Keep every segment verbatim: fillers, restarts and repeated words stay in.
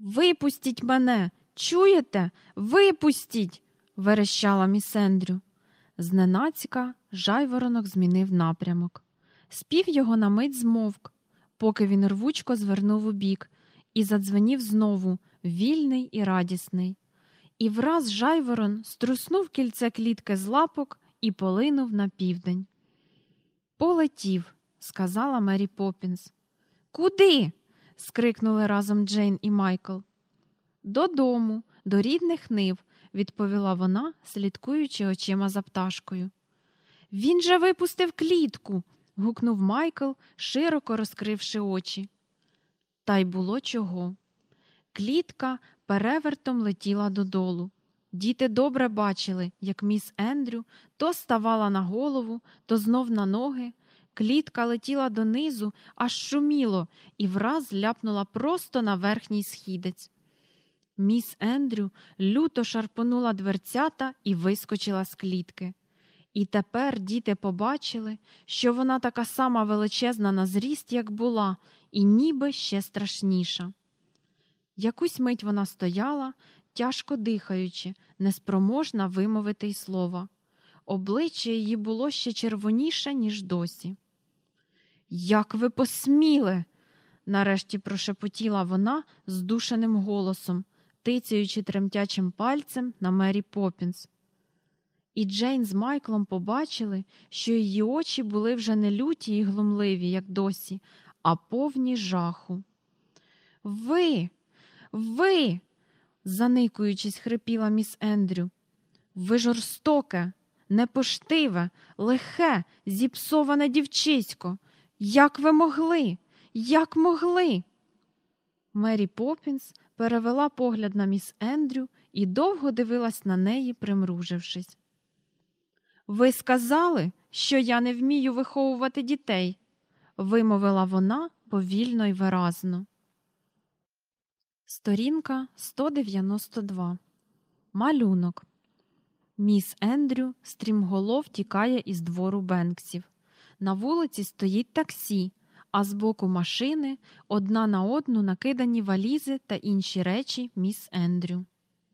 Випустіть мене! Чуєте? Випустіть! верещала міс Ендрю. Зненацька жайворонок змінив напрямок. Спів його на мить змовк, поки він рвучко звернув убік і задзвенів знову, вільний і радісний. І враз жайворон струснув кільце клітки з лапок і полинув на південь. «Полетів», – сказала Мері Поппінс. «Куди?» – скрикнули разом Джейн і Майкл. «Додому, до рідних нив», – відповіла вона, слідкуючи очима за пташкою. «Він же випустив клітку!» – гукнув Майкл, широко розкривши очі. Та й було чого. Клітка перевертом летіла додолу. Діти добре бачили, як міс Ендрю то ставала на голову, то знов на ноги. Клітка летіла донизу, аж шуміло, і враз ляпнула просто на верхній східець. Міс Ендрю люто шарпонула дверцята і вискочила з клітки. І тепер діти побачили, що вона така сама величезна на зріст, як була, і ніби ще страшніша. Якусь мить вона стояла, тяжко дихаючи, неспроможна вимовити й слова. Обличчя її було ще червоніше, ніж досі. «Як ви посміли!» – нарешті прошепотіла вона здушеним голосом, тицяючи тремтячим пальцем на Мері Поппінс. І Джейн з Майклом побачили, що її очі були вже не люті і глумливі, як досі, а повні жаху. «Ви! Ви!» – заникуючись, хрипіла міс Ендрю. «Ви жорстоке, непоштиве, лихе, зіпсоване дівчисько! Як ви могли? Як могли?» Мері Поппінс перевела погляд на міс Ендрю і довго дивилась на неї, примружившись. «Ви сказали, що я не вмію виховувати дітей», – вимовила вона повільно й виразно. Сторінка сто дев'яносто два. Малюнок. Міс Ендрю стрімголов тікає із двору Бенксів. На вулиці стоїть таксі, а збоку машини одна на одну накидані валізи та інші речі міс Ендрю.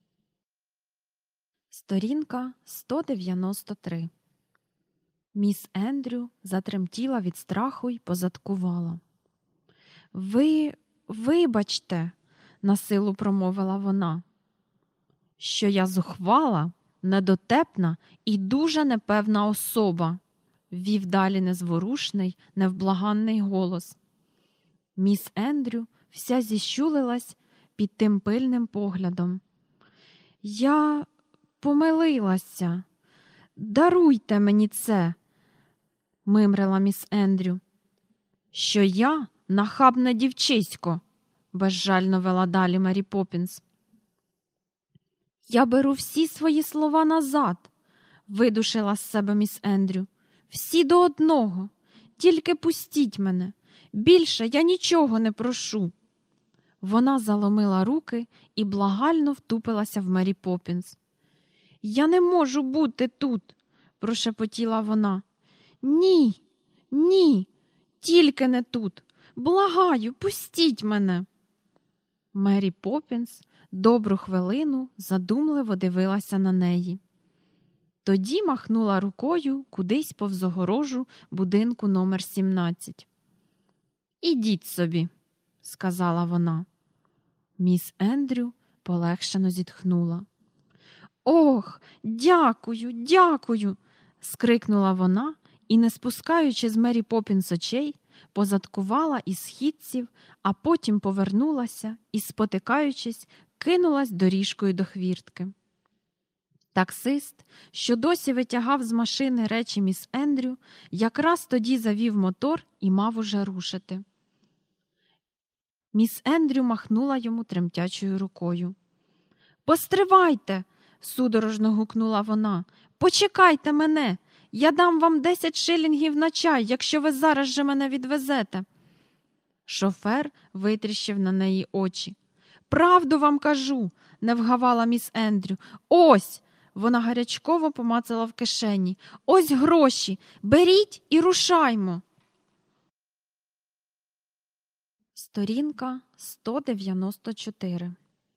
Сторінка сто дев'яносто три. Міс Ендрю затремтіла від страху й позадкувала. «Ви, вибачте», – насилу промовила вона, – «що я зухвала, недотепна і дуже непевна особа», – вів далі незворушний, невблаганний голос. Міс Ендрю вся зіщулилась під тим пильним поглядом. «Я помилилася. Даруйте мені це», – мимрила міс Ендрю. «Що я нахабне дівчисько», – безжально вела далі Мері Поппінс. «Я беру всі свої слова назад», – видушила з себе міс Ендрю. «Всі до одного. Тільки пустіть мене. Більше я нічого не прошу». Вона заломила руки і благально втупилася в Мері Поппінс. «Я не можу бути тут», – прошепотіла вона. «Ні, ні, тільки не тут. Благаю, пустіть мене». Мері Поппінс добру хвилину задумливо дивилася на неї. Тоді махнула рукою кудись повз огорожу будинку номер сімнадцять. «Ідіть собі», – сказала вона. Міс Ендрю полегшено зітхнула. «Ох, дякую, дякую!» – скрикнула вона і, не спускаючи з Мері Поппінс очей, позадкувала із східців, а потім повернулася і, спотикаючись, кинулась доріжкою до хвіртки. Таксист, що досі витягав з машини речі міс Ендрю, якраз тоді завів мотор і мав уже рушити. Міс Ендрю махнула йому тремтячою рукою. «Постривайте!» – судорожно гукнула вона. «Почекайте мене! Я дам вам десять шилінгів на чай, якщо ви зараз же мене відвезете». Шофер витріщив на неї очі. «Правду вам кажу!» – не вгавала міс Ендрю. «Ось!» – вона гарячково помацала в кишені. «Ось гроші! Беріть і рушаймо!» Сторінка сто дев'яносто чотири.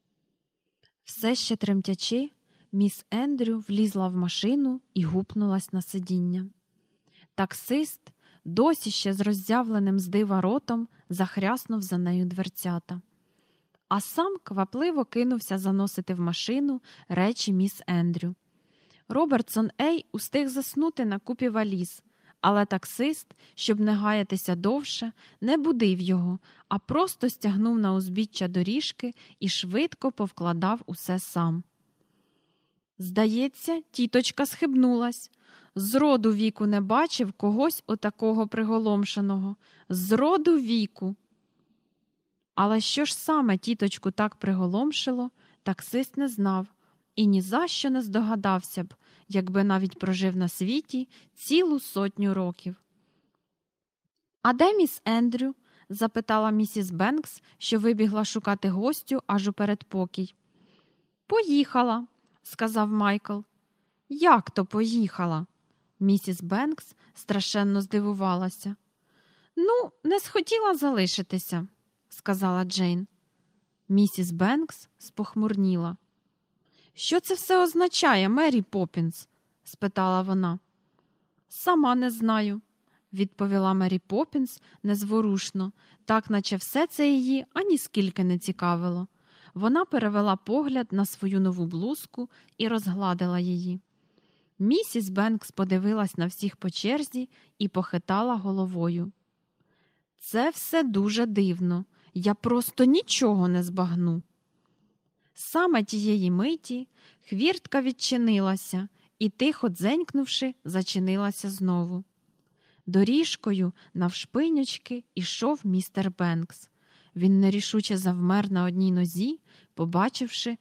Все ще тремтячи, міс Ендрю влізла в машину і гупнулась на сидіння. Таксист, досі ще з роззявленим з дива ротом, захряснув за нею дверцята. А сам квапливо кинувся заносити в машину речі міс Ендрю. Робертсон Ей устиг заснути на купі валіз, але таксист, щоб не гаятися довше, не будив його, а просто стягнув на узбіччя доріжки і швидко повкладав усе сам. Здається, тіточка схибнулась. Зроду віку не бачив когось отакого приголомшеного. Зроду віку. Але що ж саме тіточку так приголомшило, таксист не знав і ні за що не здогадався б, якби навіть прожив на світі цілу сотню років. «А де міс Ендрю?» – запитала місіс Бенкс, що вибігла шукати гостю аж у передпокій. «Поїхала», – сказав Майкл. «Як то поїхала?» Місіс Бенкс страшенно здивувалася. «Ну, не схотіла залишитися», – сказала Джейн. Місіс Бенкс спохмурніла. «Що це все означає, Мері Поппінс?» – спитала вона. «Сама не знаю», – відповіла Мері Поппінс незворушно, так наче все це її аніскільки не цікавило. Вона перевела погляд на свою нову блузку і розгладила її. Місіс Бенкс подивилась на всіх по черзі і похитала головою. «Це все дуже дивно. Я просто нічого не збагну». Саме тієї миті хвіртка відчинилася і, тихо дзенькнувши, зачинилася знову. Доріжкою навшпиньочки ішов містер Бенкс. Він нерішуче завмер на одній нозі, побачивши,